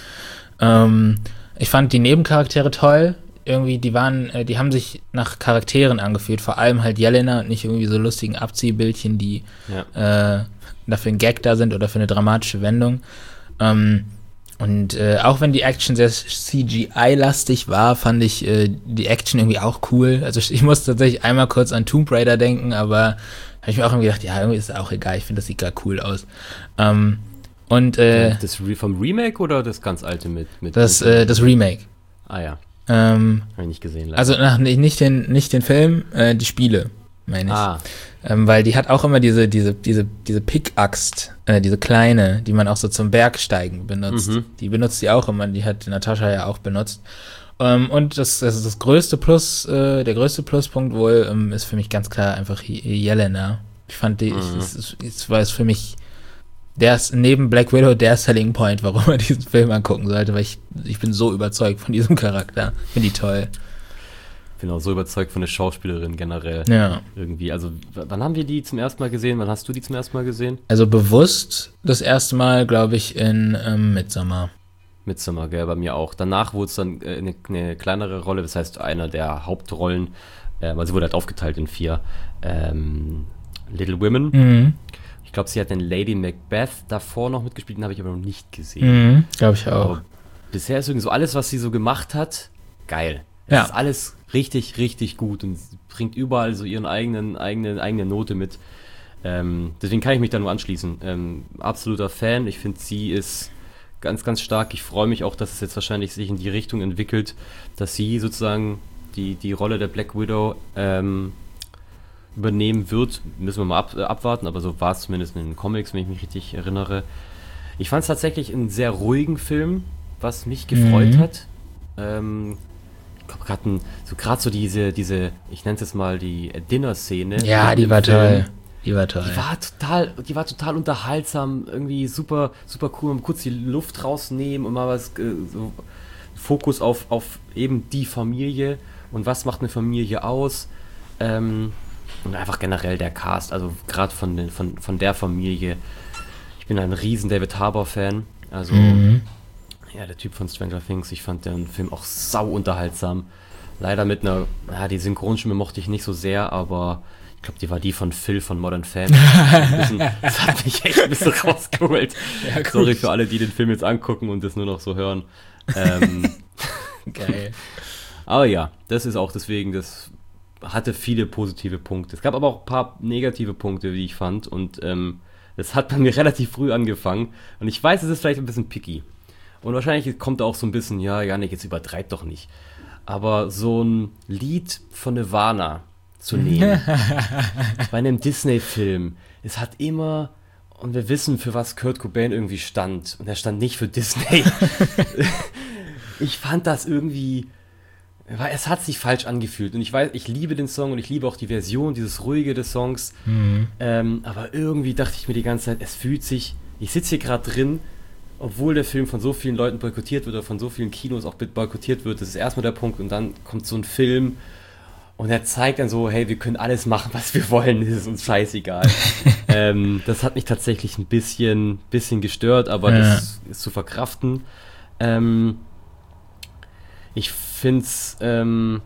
Speaker 1: Ähm, ich fand die Nebencharaktere toll, irgendwie, die waren, äh, die haben sich nach Charakteren angefühlt, vor allem halt Jelena und nicht irgendwie so lustigen Abziehbildchen, die
Speaker 2: Ja.
Speaker 1: äh, dafür ein Gag da sind oder für eine dramatische Wendung. Ähm, Und äh, auch wenn die Action sehr C G I-lastig war, fand ich äh, die Action irgendwie auch cool. Also ich muss tatsächlich einmal kurz an Tomb Raider denken, aber habe ich mir auch irgendwie gedacht, ja, irgendwie ist es auch egal, ich finde, das sieht gar cool aus. Ähm, und äh,
Speaker 2: Das Re vom Remake oder das ganz alte mit? mit
Speaker 1: das, äh, das Remake.
Speaker 2: Ah ja,
Speaker 1: Ähm,
Speaker 2: habe ich nicht gesehen. leider.
Speaker 1: also nach, nicht, nicht, den, nicht den Film, äh, die Spiele, meine ich.
Speaker 2: ah,
Speaker 1: Ähm, weil die hat auch immer diese, diese, diese, diese Pickaxt, äh, diese kleine, die man auch so zum Bergsteigen benutzt.
Speaker 2: Mhm.
Speaker 1: Die benutzt sie auch immer, die hat Natascha ja auch benutzt. Ähm, und das, das ist das größte Plus, äh, der größte Pluspunkt wohl, ähm, ist für mich ganz klar einfach Ye- Jelena. Ich fand die,
Speaker 2: Mhm.
Speaker 1: ich, es, es, es war es für mich, der ist neben Black Widow der Selling Point, warum man diesen Film angucken sollte, weil ich, ich bin so überzeugt von diesem Charakter. Finde die toll.
Speaker 2: bin auch so überzeugt von der Schauspielerin generell.
Speaker 1: Ja.
Speaker 2: Irgendwie, also w- wann haben wir die zum ersten Mal gesehen? Wann hast du die zum ersten Mal gesehen?
Speaker 1: Also bewusst das erste Mal, glaube ich, in ähm, Midsommar.
Speaker 2: Midsommar, gell, bei mir auch. Danach wurde es dann äh, eine, eine kleinere Rolle, das heißt einer der Hauptrollen, äh, also wurde halt aufgeteilt in vier. Ähm, Little Women.
Speaker 1: Mhm.
Speaker 2: Ich glaube, sie hat den Lady Macbeth davor noch mitgespielt, den habe ich aber noch nicht gesehen.
Speaker 1: Mhm. Glaube ich auch.
Speaker 2: Aber bisher ist irgendwie so alles, was sie so gemacht hat, geil. Es
Speaker 1: Ja.
Speaker 2: ist alles richtig, richtig gut und sie bringt überall so ihren eigenen, eigene, eigene Note mit. Ähm, deswegen kann ich mich da nur anschließen. Ähm, absoluter Fan. Ich finde, sie ist ganz, ganz stark. Ich freue mich auch, dass es jetzt wahrscheinlich sich in die Richtung entwickelt, dass sie sozusagen die, die Rolle der Black Widow ähm, übernehmen wird. Müssen wir mal ab, äh, abwarten, aber so war es zumindest in den Comics, wenn ich mich richtig erinnere. Ich fand es tatsächlich einen sehr ruhigen Film, was mich gefreut
Speaker 1: Mhm.
Speaker 2: hat. Ähm, ich glaube, gerade so, grad so diese, diese, ich nenne es jetzt mal die Dinner-Szene.
Speaker 1: Ja,
Speaker 2: mitten
Speaker 1: die
Speaker 2: im
Speaker 1: war
Speaker 2: Film.
Speaker 1: toll. Die war toll.
Speaker 2: Die war total, die war total unterhaltsam, irgendwie super, super cool. Mal kurz die Luft rausnehmen und mal was, äh, so Fokus auf, auf eben die Familie und was macht eine Familie aus. Ähm, und einfach generell der Cast, also gerade von, den- von, von der Familie. Ich bin ein riesen David Harbour-Fan. Also,
Speaker 1: Mhm.
Speaker 2: ja, der Typ von Stranger Things. Ich fand den Film auch sau unterhaltsam. Leider mit einer, ja, die Synchronstimme mochte ich nicht so sehr, aber ich glaube, die war die von Phil von Modern Family. Ein bisschen, das hat mich echt ein bisschen rausgeholt.
Speaker 1: Ja, gut.
Speaker 2: Sorry für alle, die den Film jetzt angucken und das nur noch so hören. Ähm,
Speaker 1: Geil.
Speaker 2: aber ja, das ist auch deswegen, das hatte viele positive Punkte. Es gab aber auch ein paar negative Punkte, wie ich fand. Und ähm, das hat bei mir relativ früh angefangen. Und ich weiß, es ist vielleicht ein bisschen picky. Und wahrscheinlich kommt da auch so ein bisschen, ja, Janik, jetzt übertreib doch nicht. Aber so ein Lied von Nirvana zu nehmen, bei einem Disney-Film, es hat immer, und wir wissen, für was Kurt Cobain irgendwie stand. Und er stand nicht für Disney. Ich fand das irgendwie, weil es hat sich falsch angefühlt. Und ich weiß, ich liebe den Song und ich liebe auch die Version, dieses Ruhige des Songs.
Speaker 1: Mhm.
Speaker 2: Ähm, aber irgendwie dachte ich mir die ganze Zeit, es fühlt sich, ich sitze hier gerade drin, obwohl der Film von so vielen Leuten boykottiert wird oder von so vielen Kinos auch boykottiert wird. Das ist erstmal der Punkt und dann kommt so ein Film und er zeigt dann so, hey, wir können alles machen, was wir wollen, es ist uns scheißegal. ähm, das hat mich tatsächlich ein bisschen, bisschen gestört, aber
Speaker 1: Ja.
Speaker 2: das ist zu verkraften. Ähm, ich finde es, ähm,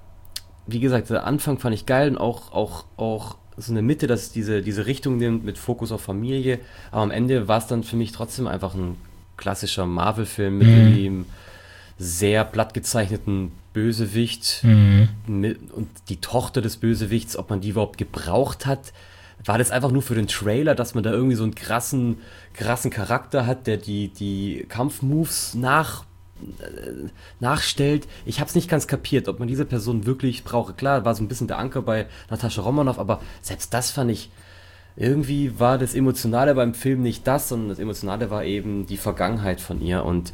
Speaker 2: wie gesagt, der Anfang fand ich geil und auch, auch, auch so eine Mitte, dass es diese, diese Richtung nimmt mit Fokus auf Familie. Aber am Ende war es dann für mich trotzdem einfach ein klassischer Marvel-Film mit
Speaker 1: Mhm.
Speaker 2: irgendwie einem sehr platt gezeichneten Bösewicht.
Speaker 1: Mhm.
Speaker 2: Mit, und die Tochter des Bösewichts, ob man die überhaupt gebraucht hat, war das einfach nur für den Trailer, dass man da irgendwie so einen krassen, krassen Charakter hat, der die, die Kampfmoves nach, äh, nachstellt. Ich habe es nicht ganz kapiert, ob man diese Person wirklich brauche. Klar, war so ein bisschen der Anker bei Natascha Romanoff, aber selbst das fand ich, irgendwie war das Emotionale beim Film nicht das, sondern das Emotionale war eben die Vergangenheit von ihr und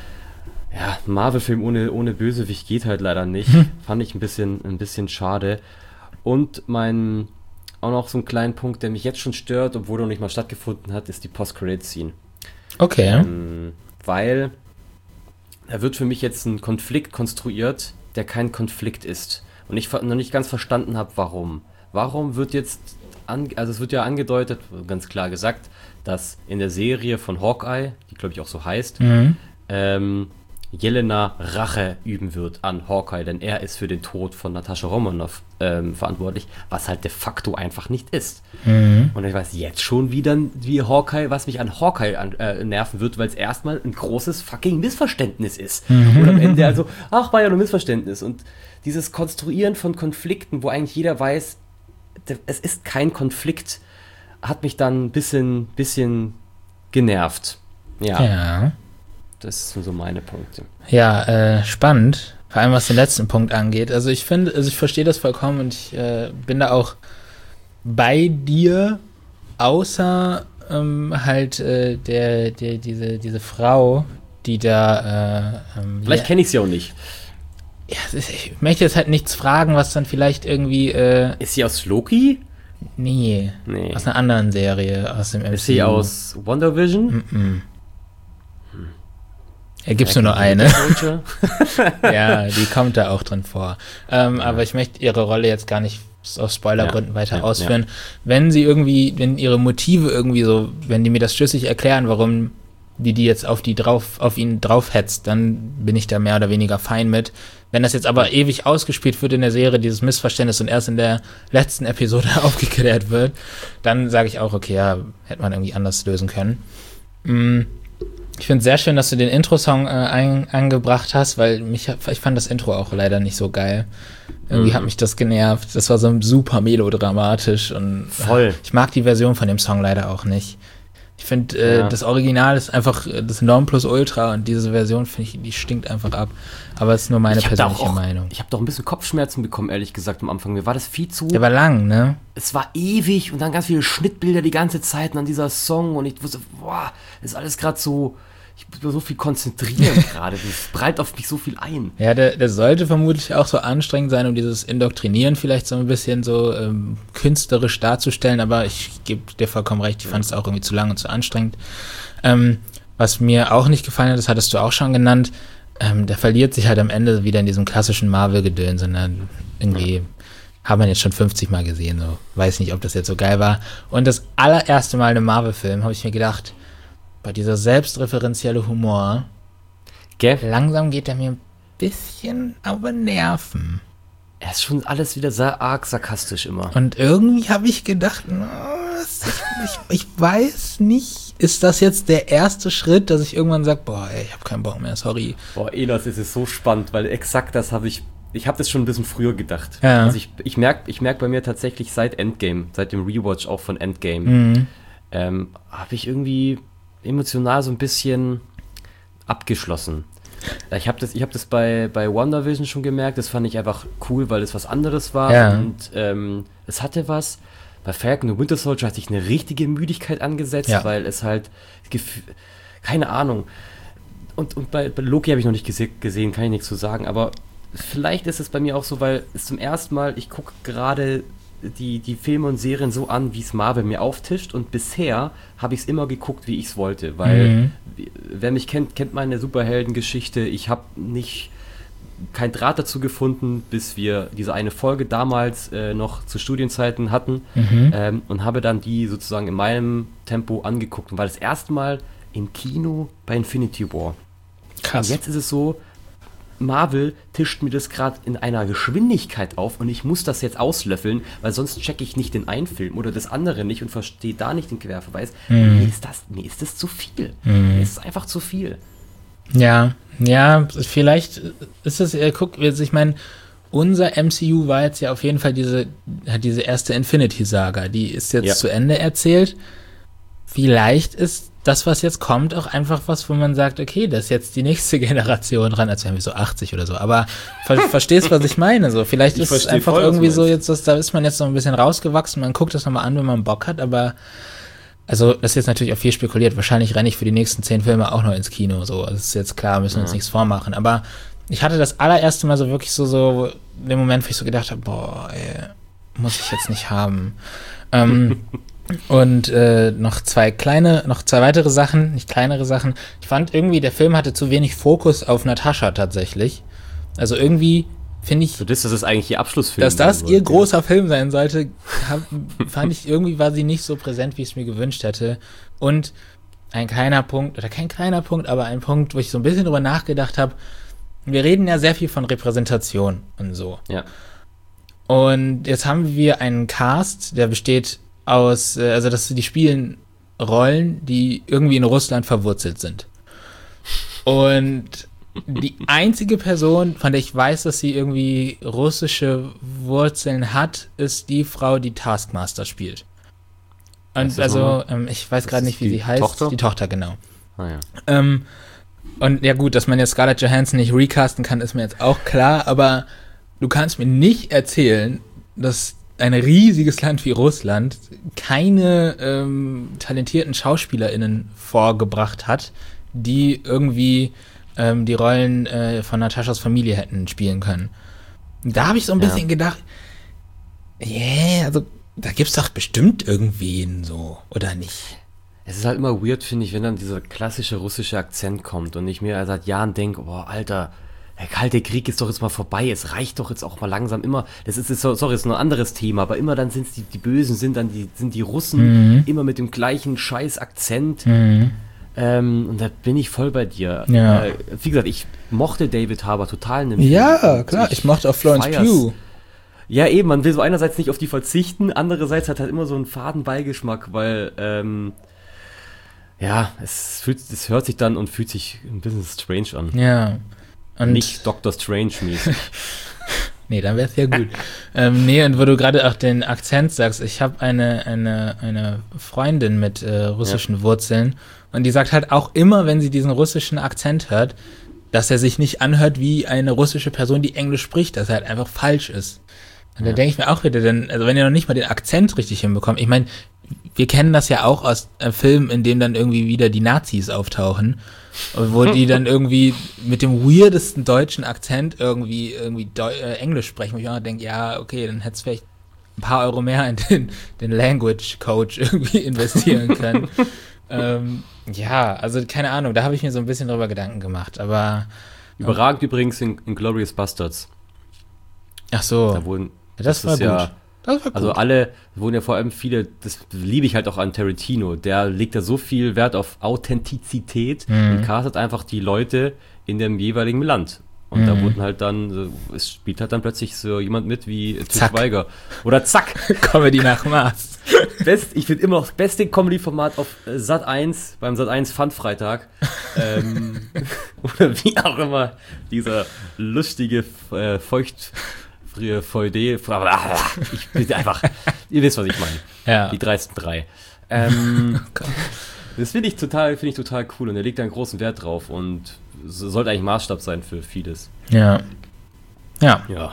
Speaker 2: ja, ein Marvel-Film ohne, ohne Bösewicht geht halt leider nicht. Fand ich ein bisschen, ein bisschen schade. Und mein, auch noch so ein kleinen Punkt, der mich jetzt schon stört, obwohl er noch nicht mal stattgefunden hat, ist die Post-Credit-Scene.
Speaker 1: Okay.
Speaker 2: Ähm, weil da wird für mich jetzt ein Konflikt konstruiert, der kein Konflikt ist. Und ich ver- noch nicht ganz verstanden habe, warum. Warum wird jetzt, an, also es wird ja angedeutet, ganz klar gesagt, dass in der Serie von Hawkeye, die glaube ich auch so heißt,
Speaker 1: Mhm.
Speaker 2: ähm, Jelena Rache üben wird an Hawkeye, denn er ist für den Tod von Natascha Romanoff ähm, verantwortlich, was halt de facto einfach nicht ist.
Speaker 1: Mhm.
Speaker 2: Und ich weiß jetzt schon wieder, wie Hawkeye, was mich an Hawkeye an, äh, nerven wird, weil es erstmal ein großes fucking Missverständnis ist.
Speaker 1: Mhm.
Speaker 2: Und am Ende also, ach, war ja nur Missverständnis. Und dieses Konstruieren von Konflikten, wo eigentlich jeder weiß, d- es ist kein Konflikt, hat mich dann ein bisschen, bisschen genervt. Ja,
Speaker 1: Ja.
Speaker 2: das sind so meine Punkte.
Speaker 1: Ja, äh, spannend. Vor allem was den letzten Punkt angeht. Also ich finde, also ich verstehe das vollkommen und ich äh, bin da auch bei dir, außer ähm, halt äh, der, der, diese, diese Frau, die da äh, ähm,
Speaker 2: Vielleicht
Speaker 1: ja,
Speaker 2: kenne ich sie auch nicht.
Speaker 1: ja, es ist- ich möchte jetzt halt nichts fragen, was dann vielleicht irgendwie äh,
Speaker 2: Ist sie aus Loki?
Speaker 1: nee,
Speaker 2: Nee.
Speaker 1: aus einer anderen Serie, aus dem M C U.
Speaker 2: Ist sie aus WandaVision?
Speaker 1: Mhm. Da gibt's nur noch eine. Ja, die kommt da auch drin vor. Ähm, ja. Aber ich möchte ihre Rolle jetzt gar nicht aus Spoilergründen ja. weiter ja. ausführen. Ja. Wenn sie irgendwie, wenn ihre Motive irgendwie so, wenn die mir das schlüssig erklären, warum die die jetzt auf die drauf, auf ihn draufhetzt, dann bin ich da mehr oder weniger fein mit. Wenn das jetzt aber ewig ausgespielt wird in der Serie, dieses Missverständnis, und erst in der letzten Episode aufgeklärt wird, dann sage ich auch, okay, ja, hätte man irgendwie anders lösen können. Mm. Ich finde es sehr schön, dass du den Intro-Song äh, ein, angebracht hast, weil mich, ich fand das Intro auch leider nicht so geil. Irgendwie mhm. hat mich das genervt. Das war so super melodramatisch und
Speaker 2: voll.
Speaker 1: Ich mag die Version von dem Song leider auch nicht. Ich finde, äh, ja. das Original ist einfach das Nonplusultra und diese Version, finde ich, die stinkt einfach ab. Aber es ist nur meine persönliche
Speaker 2: auch,
Speaker 1: Meinung.
Speaker 2: Ich habe doch ein bisschen Kopfschmerzen bekommen, ehrlich gesagt, am Anfang. Mir war das viel zu...
Speaker 1: Der war lang, ne?
Speaker 2: Es war ewig und dann ganz viele Schnittbilder die ganze Zeit und dann dieser Song und ich wusste, boah, ist alles gerade so... Ich muss mir so viel konzentrieren gerade. Das breitet auf mich so viel ein.
Speaker 1: Ja, der, der sollte vermutlich auch so anstrengend sein, um dieses Indoktrinieren vielleicht so ein bisschen so ähm, künstlerisch darzustellen. Aber ich gebe dir vollkommen recht, ich fand es auch irgendwie zu lang und zu anstrengend. Ähm, was mir auch nicht gefallen hat, das hattest du auch schon genannt, ähm, der verliert sich halt am Ende wieder in diesem klassischen Marvel-Gedöns. Sondern irgendwie ja. haben wir jetzt schon fünfzig Mal gesehen. So. Weiß nicht, ob das jetzt so geil war. Und das allererste Mal in einem Marvel-Film habe ich mir gedacht, bei dieser selbstreferenzielle Humor,
Speaker 2: Gell?
Speaker 1: Langsam geht er mir ein bisschen auf den Nerven.
Speaker 2: Er ist schon alles wieder sehr arg sarkastisch immer.
Speaker 1: Und irgendwie habe ich gedacht, no, ich, ich, ich weiß nicht, ist das jetzt der erste Schritt, dass ich irgendwann sage, boah, ey, ich habe keinen Bock mehr, sorry.
Speaker 2: Boah, Enos, es ist so spannend, weil exakt das habe ich, ich habe das schon ein bisschen früher gedacht.
Speaker 1: Ja.
Speaker 2: Also ich, ich merke ich merk bei mir tatsächlich seit Endgame, seit dem Rewatch auch von Endgame,
Speaker 1: mhm.
Speaker 2: ähm, habe ich irgendwie emotional so ein bisschen abgeschlossen. Ich habe das, ich hab das bei, bei WandaVision schon gemerkt, das fand ich einfach cool, weil es was anderes war
Speaker 1: ja.
Speaker 2: und ähm, es hatte was. Bei Falcon und Winter Soldier hat sich eine richtige Müdigkeit angesetzt, ja. weil es halt, keine Ahnung, und, und bei, bei Loki habe ich noch nicht gese- gesehen, kann ich nichts zu sagen, aber vielleicht ist es bei mir auch so, weil es zum ersten Mal, ich gucke gerade die, die Filme und Serien so an, wie es Marvel mir auftischt, und bisher habe ich es immer geguckt, wie ich es wollte, weil
Speaker 1: mhm.
Speaker 2: wer mich kennt, kennt meine Superheldengeschichte. Ich habe nicht kein Draht dazu gefunden, bis wir diese eine Folge damals äh, noch zu Studienzeiten hatten,
Speaker 1: mhm.
Speaker 2: ähm, und habe dann die sozusagen in meinem Tempo angeguckt und war das erste Mal im Kino bei Infinity War.
Speaker 1: Krass.
Speaker 2: Und jetzt ist es so, Marvel tischt mir das gerade in einer Geschwindigkeit auf und ich muss das jetzt auslöffeln, weil sonst checke ich nicht den einen Film oder das andere nicht und verstehe da nicht den Querverweis.
Speaker 1: Mhm.
Speaker 2: Mir ist das, mir ist das zu viel.
Speaker 1: Mhm.
Speaker 2: Mir ist es einfach zu viel.
Speaker 1: Ja, ja, vielleicht ist es, äh, guck, ich meine, unser M C U war jetzt ja auf jeden Fall diese, hat diese erste Infinity-Saga, die ist jetzt
Speaker 2: ja. zu
Speaker 1: Ende erzählt. Vielleicht ist das, was jetzt kommt, auch einfach was, wo man sagt, okay, das ist jetzt die nächste Generation dran, als wären wir so achtzig oder so, aber ver- verstehst, was ich meine, so, vielleicht ich ist es einfach voll, irgendwie so jetzt, das, da ist man jetzt noch ein bisschen rausgewachsen, man guckt das nochmal an, wenn man Bock hat, aber, also, das ist jetzt natürlich auch viel spekuliert, wahrscheinlich renne ich für die nächsten zehn Filme auch noch ins Kino, so, das ist jetzt klar, müssen wir uns ja. nichts vormachen, aber ich hatte das allererste Mal so wirklich so, so, den Moment, wo ich so gedacht habe, boah, ey, muss ich jetzt nicht haben, ähm, und äh, noch zwei kleine, noch zwei weitere Sachen, nicht kleinere Sachen. Ich fand irgendwie, der Film hatte zu wenig Fokus auf Natascha tatsächlich. Also irgendwie finde ich,
Speaker 2: so das, das ist eigentlich ihr Abschlussfilm,
Speaker 1: dass das ihr großer Film sein sollte, hab, fand ich, irgendwie war sie nicht so präsent, wie ich es mir gewünscht hätte. Und ein kleiner Punkt, oder kein kleiner Punkt, aber ein Punkt, wo ich so ein bisschen drüber nachgedacht habe, wir reden ja sehr viel von Repräsentation und so.
Speaker 2: Ja.
Speaker 1: Und jetzt haben wir einen Cast, der besteht aus, also dass die spielen Rollen, die irgendwie in Russland verwurzelt sind. Und die einzige Person, von der ich weiß, dass sie irgendwie russische Wurzeln hat, ist die Frau, die Taskmaster spielt. Und also, ähm, ich weiß gerade nicht, wie sie heißt.
Speaker 2: Tochter?
Speaker 1: Die Tochter, genau.
Speaker 2: Ah, ja.
Speaker 1: Ähm, und ja gut, dass man jetzt Scarlett Johansson nicht recasten kann, ist mir jetzt auch klar, aber du kannst mir nicht erzählen, dass ein riesiges Land wie Russland keine ähm, talentierten SchauspielerInnen vorgebracht hat, die irgendwie ähm, die Rollen äh, von Nataschas Familie hätten spielen können. Da habe ich so ein bisschen ja. gedacht, yeah, also da gibt's doch bestimmt irgendwen so, oder nicht?
Speaker 2: Es ist halt immer weird, finde ich, wenn dann dieser klassische russische Akzent kommt und ich mir seit Jahren denke, boah, Alter, der Kalte Krieg ist doch jetzt mal vorbei, es reicht doch jetzt auch mal langsam immer, das ist, ist sorry, ist noch ein anderes Thema, aber immer dann sind die, die Bösen, sind dann die, sind die Russen, mhm. immer mit dem gleichen scheiß Akzent. Mhm. Ähm, und da bin ich voll bei dir.
Speaker 1: Ja.
Speaker 2: Äh, wie gesagt, ich mochte David Harbour total in dem
Speaker 1: Ja,
Speaker 2: Film.
Speaker 1: klar, ich, ich mochte auch Florence Pugh.
Speaker 2: Ja, eben, man will so einerseits nicht auf die verzichten, andererseits hat halt immer so einen faden Beigeschmack, weil, ähm, ja, es, fühlt, es hört sich dann und fühlt sich ein bisschen strange an.
Speaker 1: Ja. Und
Speaker 2: nicht Doctor Strange-mäßig.
Speaker 1: Nee, dann wär's ja gut. ähm, nee, und wo du gerade auch den Akzent sagst, ich habe eine, eine, eine Freundin mit äh, russischen ja. Wurzeln und die sagt halt auch immer, wenn sie diesen russischen Akzent hört, dass er sich nicht anhört wie eine russische Person, die Englisch spricht, dass er halt einfach falsch ist. Und ja. da denke ich mir auch wieder, denn, also wenn ihr noch nicht mal den Akzent richtig hinbekommt, ich meine, wir kennen das ja auch aus äh, Filmen, in denen dann irgendwie wieder die Nazis auftauchen, wo die dann irgendwie mit dem weirdesten deutschen Akzent irgendwie irgendwie Deu- äh, Englisch sprechen, wo ich auch denke, ja, okay, dann hättest du vielleicht ein paar Euro mehr in den, den Language Coach irgendwie investieren können. ähm, ja, also keine Ahnung, da habe ich mir so ein bisschen drüber Gedanken gemacht, aber
Speaker 2: überragend ähm, übrigens in, in Glorious Bastards.
Speaker 1: Ach so.
Speaker 2: Da wurden,
Speaker 1: ja, das, das war gut.
Speaker 2: Ja,
Speaker 1: das war gut.
Speaker 2: Also alle, wurden ja vor allem viele, das liebe ich halt auch an Tarantino, der legt ja so viel Wert auf Authentizität mhm. und castet einfach die Leute in dem jeweiligen Land. Und mhm. da wurden halt dann, es spielt halt dann plötzlich so jemand mit wie Til Schweiger. Oder Zack.
Speaker 1: Comedy nach Maß.
Speaker 2: Best, ich finde immer noch das beste Comedy-Format auf Sat eins, beim Sat eins Fun-Freitag. ähm, oder wie auch immer, dieser lustige, äh, feucht... V D, ich bin einfach, ihr wisst, was ich meine.
Speaker 1: Ja.
Speaker 2: Die dreisten drei. Ähm, das finde ich total, finde ich total cool und er legt da einen großen Wert drauf und sollte eigentlich Maßstab sein für vieles.
Speaker 1: Ja. Ja.
Speaker 2: Ja.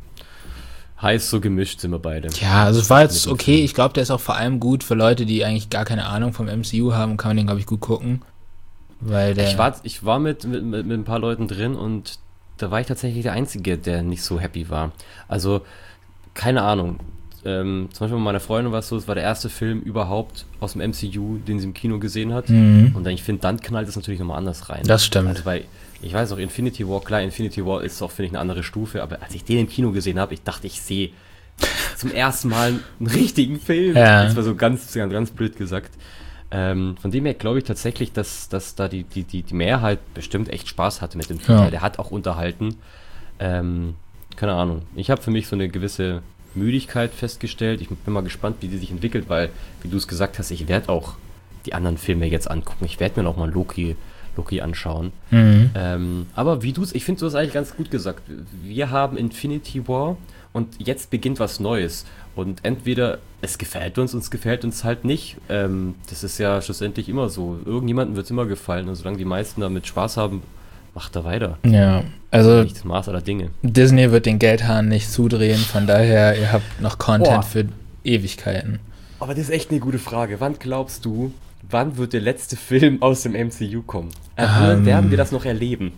Speaker 2: Heiß so gemischt sind wir beide.
Speaker 1: Ja, also es war jetzt okay. Ich glaube, der ist auch vor allem gut für Leute, die eigentlich gar keine Ahnung vom M C U haben, kann man den, glaube ich, gut gucken. Weil der
Speaker 2: ich war, ich war mit, mit, mit ein paar Leuten drin und da war ich tatsächlich der Einzige, der nicht so happy war. Also, keine Ahnung. Ähm, zum Beispiel bei meiner Freundin war es so, es war der erste Film überhaupt aus dem M C U, den sie im Kino gesehen hat. Mhm. Und dann, ich finde, dann knallt es natürlich nochmal anders rein.
Speaker 1: Das stimmt.
Speaker 2: Also, weil, ich weiß auch, Infinity War, klar, Infinity War ist auch, finde ich, eine andere Stufe, aber als ich den im Kino gesehen habe, ich dachte, ich sehe zum ersten Mal einen richtigen Film.
Speaker 1: Ja.
Speaker 2: Das war so ganz, ganz, ganz blöd gesagt. Ähm, von dem her glaube ich tatsächlich, dass, dass da die, die, die, die Mehrheit bestimmt echt Spaß hatte mit dem Film. Ja. Der hat auch unterhalten. Ähm, keine Ahnung. Ich habe für mich so eine gewisse Müdigkeit festgestellt. Ich bin mal gespannt, wie die sich entwickelt, weil, wie du es gesagt hast, ich werde auch die anderen Filme jetzt angucken. Ich werde mir noch mal Loki, Loki anschauen. Mhm. Ähm, aber wie du es, ich finde, du hast eigentlich ganz gut gesagt. Wir haben Infinity War und jetzt beginnt was Neues. Und entweder es gefällt uns, uns gefällt uns halt nicht. Ähm, das ist ja schlussendlich immer so. Irgendjemandem wird es immer gefallen. Und solange die meisten damit Spaß haben, macht er weiter.
Speaker 1: Ja, also
Speaker 2: nicht das Maß aller Dinge.
Speaker 1: Disney wird den Geldhahn nicht zudrehen. Von daher, ihr habt noch Content Boah. für Ewigkeiten.
Speaker 2: Aber das ist echt eine gute Frage. Wann glaubst du, wann wird der letzte Film aus dem M C U kommen? Äh, ähm, werden wir das noch erleben?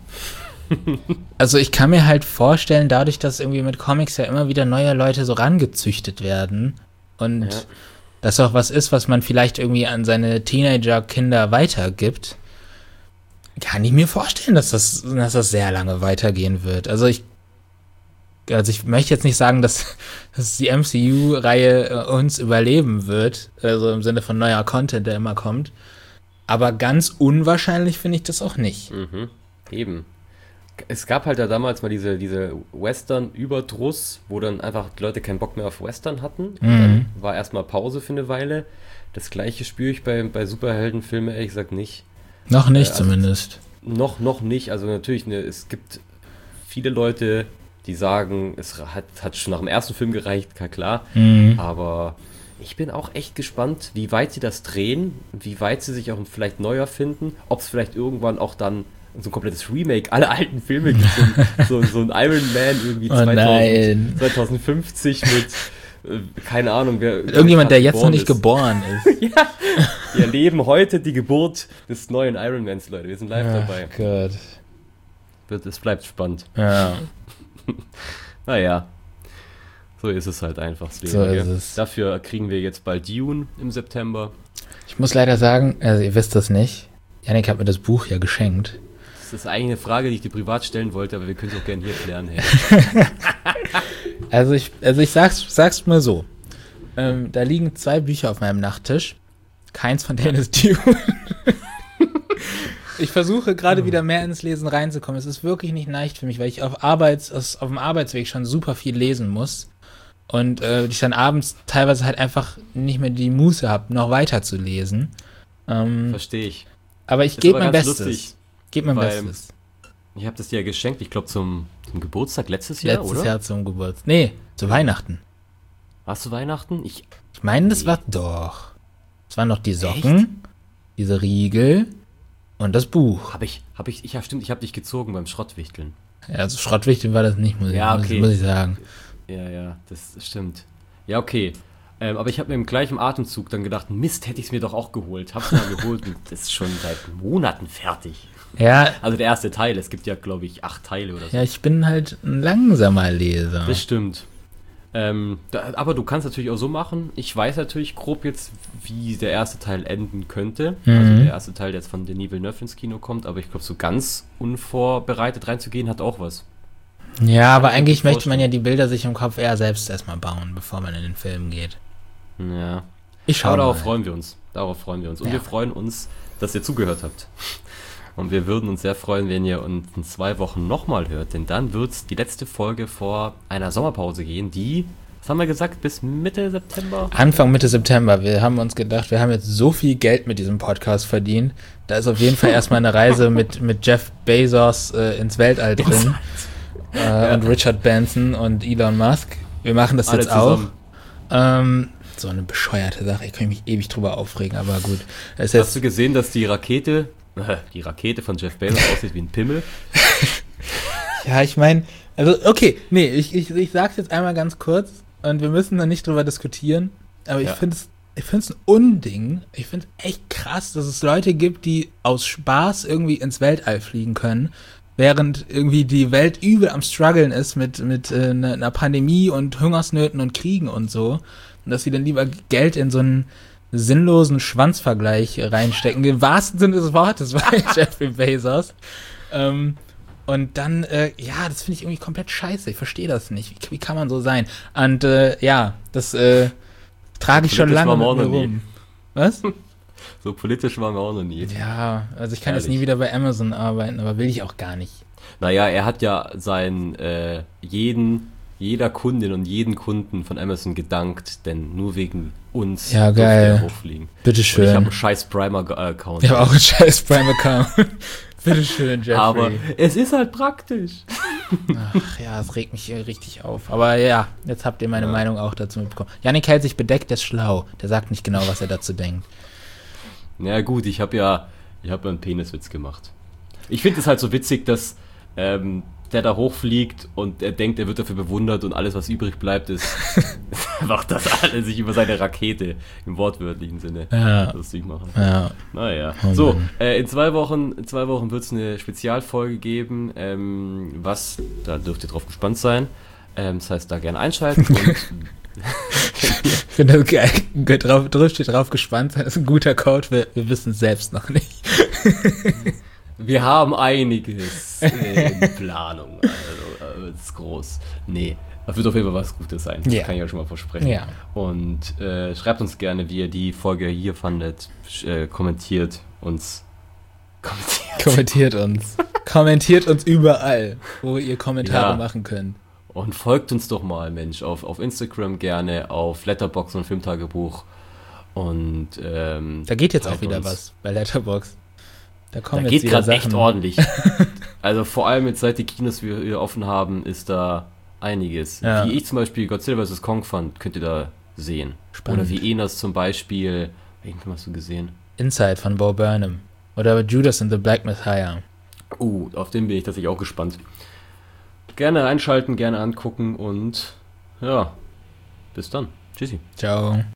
Speaker 1: Also ich kann mir halt vorstellen, dadurch, dass irgendwie mit Comics ja immer wieder neue Leute so rangezüchtet werden und ja. das auch was ist, was man vielleicht irgendwie an seine Teenager-Kinder weitergibt, kann ich mir vorstellen, dass das, dass das sehr lange weitergehen wird. Also ich also ich möchte jetzt nicht sagen, dass, dass die M C U-Reihe uns überleben wird, also im Sinne von neuer Content, der immer kommt, aber ganz unwahrscheinlich finde ich das auch nicht.
Speaker 2: Mhm. Eben. Es gab halt da damals mal diese, diese Western-Überdruss, wo dann einfach die Leute keinen Bock mehr auf Western hatten. Mhm. Und dann war erstmal Pause für eine Weile. Das gleiche spüre ich bei, bei Superheldenfilmen ehrlich gesagt nicht.
Speaker 1: Noch nicht äh, also
Speaker 2: zumindest. Noch, noch nicht. Also natürlich, ne, es gibt viele Leute, die sagen, es hat, hat schon nach dem ersten Film gereicht, klar. Mhm. Aber ich bin auch echt gespannt, wie weit sie das drehen, wie weit sie sich auch vielleicht neu erfinden, ob es vielleicht irgendwann auch dann so ein komplettes Remake aller alten Filme gibt. So, so ein Iron Man irgendwie
Speaker 1: oh
Speaker 2: zweitausend, zwanzig fünfzig mit, äh, keine Ahnung, wer.
Speaker 1: Irgendjemand, der jetzt noch nicht ist. geboren ist.
Speaker 2: Ja, wir erleben heute die Geburt des neuen Iron Mans, Leute. Wir sind live
Speaker 1: Ach
Speaker 2: dabei.
Speaker 1: Gott.
Speaker 2: Es bleibt spannend.
Speaker 1: Ja.
Speaker 2: Naja. So ist es halt einfach. Das Leben,
Speaker 1: so ist es.
Speaker 2: Dafür kriegen wir jetzt bald Dune im September.
Speaker 1: Ich muss leider sagen, also ihr wisst das nicht, Yannick hat mir das Buch ja geschenkt.
Speaker 2: Das ist eigentlich eine Frage, die ich dir privat stellen wollte, aber wir können es auch gerne hier klären. Hey.
Speaker 1: also ich, also ich sag's, sag's mal so. Ähm, da liegen zwei Bücher auf meinem Nachttisch. Keins von denen ist Dune. Ich versuche gerade wieder mehr ins Lesen reinzukommen. Es ist wirklich nicht leicht für mich, weil ich auf Arbeits, auf dem Arbeitsweg schon super viel lesen muss. Und äh, ich dann abends teilweise halt einfach nicht mehr die Muße habe, noch weiter zu lesen. Ähm,
Speaker 2: Verstehe ich.
Speaker 1: Aber ich
Speaker 2: Ist
Speaker 1: gebe
Speaker 2: aber
Speaker 1: mein
Speaker 2: ganz
Speaker 1: Bestes.
Speaker 2: lustig,
Speaker 1: Gebe mein
Speaker 2: weil
Speaker 1: Bestes.
Speaker 2: Ich habe das dir ja geschenkt, ich glaube zum, zum Geburtstag letztes Jahr,
Speaker 1: Letztes
Speaker 2: oder?
Speaker 1: Jahr zum Geburtstag. Nee, zu Weihnachten.
Speaker 2: Warst du Weihnachten? Ich,
Speaker 1: Ich meine, das
Speaker 2: Nee.
Speaker 1: war doch. Es waren noch die Socken, diese Riegel und das Buch.
Speaker 2: Habe ich, habe ich, ich, ja stimmt, ich habe dich gezogen beim Schrottwichteln.
Speaker 1: Ja, also Schrottwichteln war das nicht, muss ich,
Speaker 2: Ja,
Speaker 1: muss,
Speaker 2: okay.
Speaker 1: muss ich sagen.
Speaker 2: Ja, ja, das stimmt. Ja, okay. Ähm, aber ich habe mir im gleichen Atemzug dann gedacht, Mist, hätte ich es mir doch auch geholt. Hab's mal geholt und das ist schon seit Monaten fertig.
Speaker 1: Ja,
Speaker 2: Also der erste Teil, es gibt ja, glaube ich, acht Teile oder so.
Speaker 1: ja, ich bin halt ein langsamer Leser.
Speaker 2: Das stimmt. Ähm, da, aber du kannst natürlich auch so machen. Ich weiß natürlich grob jetzt, wie der erste Teil enden könnte.
Speaker 1: Mhm.
Speaker 2: Also der erste Teil, der jetzt von Denis Villeneuve ins Kino kommt. Aber ich glaube, so ganz unvorbereitet reinzugehen, hat auch was.
Speaker 1: Ja, aber
Speaker 2: Kann ich mir
Speaker 1: eigentlich
Speaker 2: gut
Speaker 1: möchte man ja
Speaker 2: vorstellen.
Speaker 1: die Bilder sich im Kopf eher selbst erstmal bauen, bevor man in den Film geht.
Speaker 2: Ja.
Speaker 1: Ich schaue
Speaker 2: Aber darauf
Speaker 1: mal.
Speaker 2: freuen wir uns. Darauf freuen wir uns. Und
Speaker 1: Ja.
Speaker 2: wir freuen uns, dass ihr zugehört habt. Und wir würden uns sehr freuen, wenn ihr uns in zwei Wochen nochmal hört. Denn dann wird es die letzte Folge vor einer Sommerpause gehen, die, was haben wir gesagt, bis Mitte September?
Speaker 1: Anfang Mitte September. Wir haben uns gedacht, wir haben jetzt so viel Geld mit diesem Podcast verdient. Da ist auf jeden Fall erstmal eine Reise mit, mit Jeff Bezos äh, ins Weltall drin. Äh,
Speaker 2: Ja.
Speaker 1: Und Richard Branson und Elon Musk. Wir machen das
Speaker 2: Alle
Speaker 1: jetzt auch.
Speaker 2: zusammen.
Speaker 1: Ähm, so eine bescheuerte Sache. Ich kann mich ewig drüber aufregen, aber gut. Es ist
Speaker 2: Hast
Speaker 1: jetzt,
Speaker 2: du gesehen, dass die Rakete, äh, die Rakete von Jeff Bezos aussieht wie ein Pimmel?
Speaker 1: ja, ich meine, also okay, nee, ich, ich, ich sag's jetzt einmal ganz kurz und wir müssen da nicht drüber diskutieren, aber ich
Speaker 2: Ja.
Speaker 1: finde es ich finde es ein Unding. Ich finde es echt krass, dass es Leute gibt, die aus Spaß irgendwie ins Weltall fliegen können, während irgendwie die Welt übel am struggeln ist mit, mit äh, einer einer Pandemie und Hungersnöten und Kriegen und so. Und dass sie dann lieber Geld in so einen sinnlosen Schwanzvergleich reinstecken, im wahrsten Sinne des Wortes, bei Jeffrey Bezos. Ähm, und dann, äh, ja, das finde ich irgendwie komplett scheiße. Ich verstehe das nicht. Wie, wie kann man so sein? Und äh, ja, das äh, trage ich schon
Speaker 2: Politisch
Speaker 1: lange
Speaker 2: waren wir
Speaker 1: mit
Speaker 2: auch
Speaker 1: mir
Speaker 2: noch nie.
Speaker 1: rum. Was?
Speaker 2: So politisch waren wir auch noch nie.
Speaker 1: Ja, also ich kann jetzt
Speaker 2: Ehrlich.
Speaker 1: nie wieder bei Amazon arbeiten, aber will ich auch gar nicht.
Speaker 2: Naja, er hat ja seinen, äh, jeden, jeder Kundin und jeden Kunden von Amazon gedankt, denn nur wegen uns
Speaker 1: Ja,
Speaker 2: durfte
Speaker 1: geil.
Speaker 2: er hochfliegen. Und ich
Speaker 1: Bitteschön.
Speaker 2: habe einen scheiß Primer-Account.
Speaker 1: Ich habe auch einen scheiß Prime-Account. Bitteschön, Jeffrey.
Speaker 2: Aber es ist halt praktisch.
Speaker 1: Ach ja, es regt mich hier richtig auf. Aber ja, jetzt habt ihr meine
Speaker 2: Ja.
Speaker 1: Meinung auch dazu mitbekommen. Yannick hält sich bedeckt, der ist schlau. Der sagt nicht genau, was er dazu denkt.
Speaker 2: Na gut, ich habe ja, ich habe ja einen Peniswitz gemacht. Ich finde es halt so witzig, dass ähm, der da hochfliegt und er denkt, er wird dafür bewundert und alles, was übrig bleibt, ist einfach, dass alle sich über seine Rakete im wortwörtlichen Sinne
Speaker 1: Ja.
Speaker 2: lustig machen.
Speaker 1: Ja.
Speaker 2: Naja.
Speaker 1: Oh
Speaker 2: So,
Speaker 1: Mann.
Speaker 2: äh, in zwei Wochen, in zwei Wochen wird es eine Spezialfolge geben, ähm, was, da dürft ihr drauf gespannt sein. Ähm, das heißt, da gerne einschalten und
Speaker 1: Ich finde das geil. Drauf, drauf steht drauf gespannt sein. Das ist ein guter Code. Wir, wir wissen es selbst noch nicht.
Speaker 2: wir haben einiges äh, in Planung. Also, äh, das ist groß. Nee, das wird auf jeden Fall was Gutes sein. Das
Speaker 1: Ja.
Speaker 2: kann ich ja schon mal versprechen.
Speaker 1: Ja.
Speaker 2: Und äh, schreibt uns gerne, wie ihr die Folge hier fandet. Sch- Äh, kommentiert uns. Kommentiert.
Speaker 1: Kommentiert uns. Kommentiert uns überall, wo ihr Kommentare
Speaker 2: Ja.
Speaker 1: machen könnt.
Speaker 2: Und folgt uns doch mal, Mensch, auf, auf Instagram gerne, auf Letterboxd und Filmtagebuch. Und ähm,
Speaker 1: Da geht jetzt auch
Speaker 2: teilt
Speaker 1: wieder
Speaker 2: uns.
Speaker 1: was bei Letterboxd. Da
Speaker 2: Da
Speaker 1: kommen
Speaker 2: geht
Speaker 1: jetzt wieder
Speaker 2: gerade echt
Speaker 1: Sachen.
Speaker 2: ordentlich. Also vor allem jetzt seit die Kinos wieder wieder offen haben, ist da einiges.
Speaker 1: Ja.
Speaker 2: Wie ich zum Beispiel Godzilla versus. Kong fand, könnt ihr da sehen.
Speaker 1: Spannend.
Speaker 2: Oder wie Enas zum Beispiel, welchen Film hast du gesehen?
Speaker 1: Inside von Bo Burnham. Oder Judas and the Black Messiah.
Speaker 2: Uh, auf den bin ich tatsächlich auch gespannt. Gerne einschalten, gerne angucken und ja, bis dann. Tschüssi.
Speaker 1: Ciao.